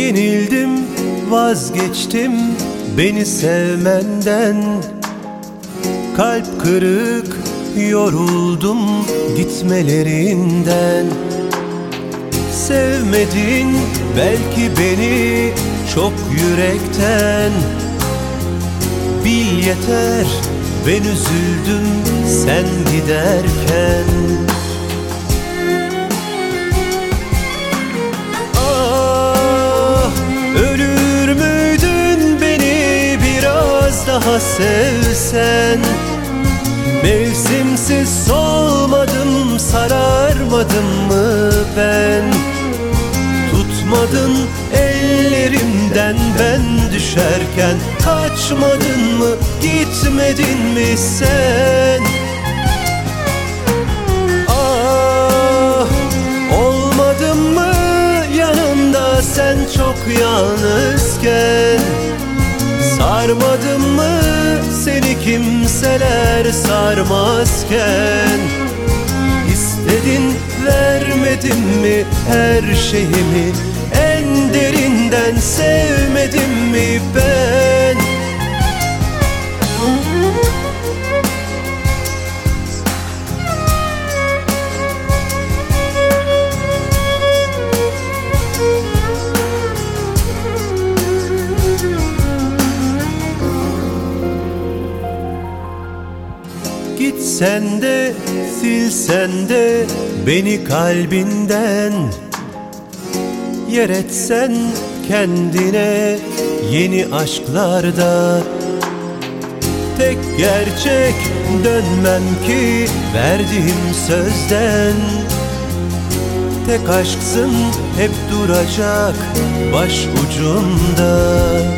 Yenildim, vazgeçtim beni sevmenden. Kalp kırık, yoruldum gitmelerinden. Sevmedin belki beni çok yürekten. Bil yeter, ben üzüldüm sen giderken. Ah, ölür müydün beni biraz daha sevsen? Mevsimsiz solmadım, sararmadım mı ben? Tutmadın ellerimden ben düşerken. Kaçmadın mı, gitmedin mi sen? Ah, olmadın mı yanımda sen çok yalnızken? Sarmadın mı seni kimseler sarmazken? İstedin, vermedim mi her şeyimi? En derinden sevmedim mi ben? Gitsen de silsen de beni kalbinden. Yer etsen kendine yeni aşklarda. Tek gerçek dönmem ki verdiğim sözden. Tek aşksın hep duracak baş ucumda.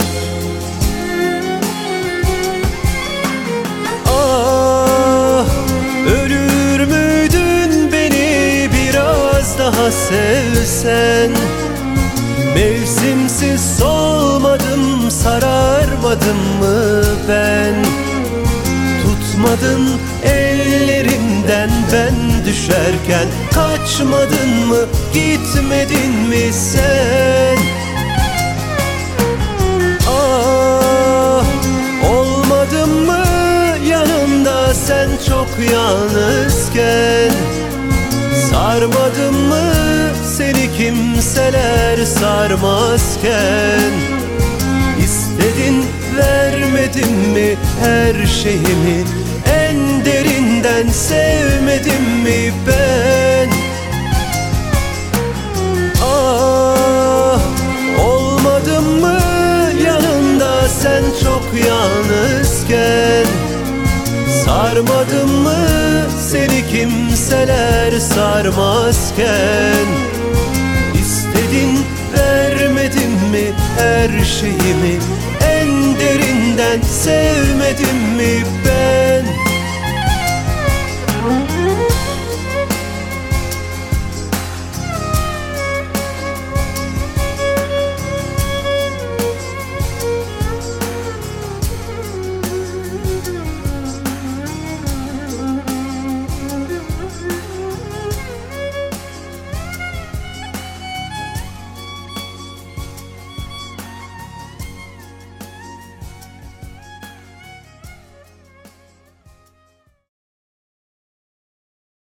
Ölür müydün beni biraz daha sevsen? Mevsimsiz solmadım, sararmadım mı ben? Tutmadın ellerimden ben düşerken. Kaçmadın mı, gitmedin mi sen? Ah, olmadın mı yanımda sen çok yalnızken? Sarmadın mı seni kimseler sarmazken? İstedin, vermedim mi her şeyimi? En derinden sevmedim mi ben? Ah, olmadın mı yanımda sen çok yalnızken? Sarmadın mı seni kimseler sarmazken? İstedin, vermedim mi her şeyimi? En derinden sevmedim mi ben?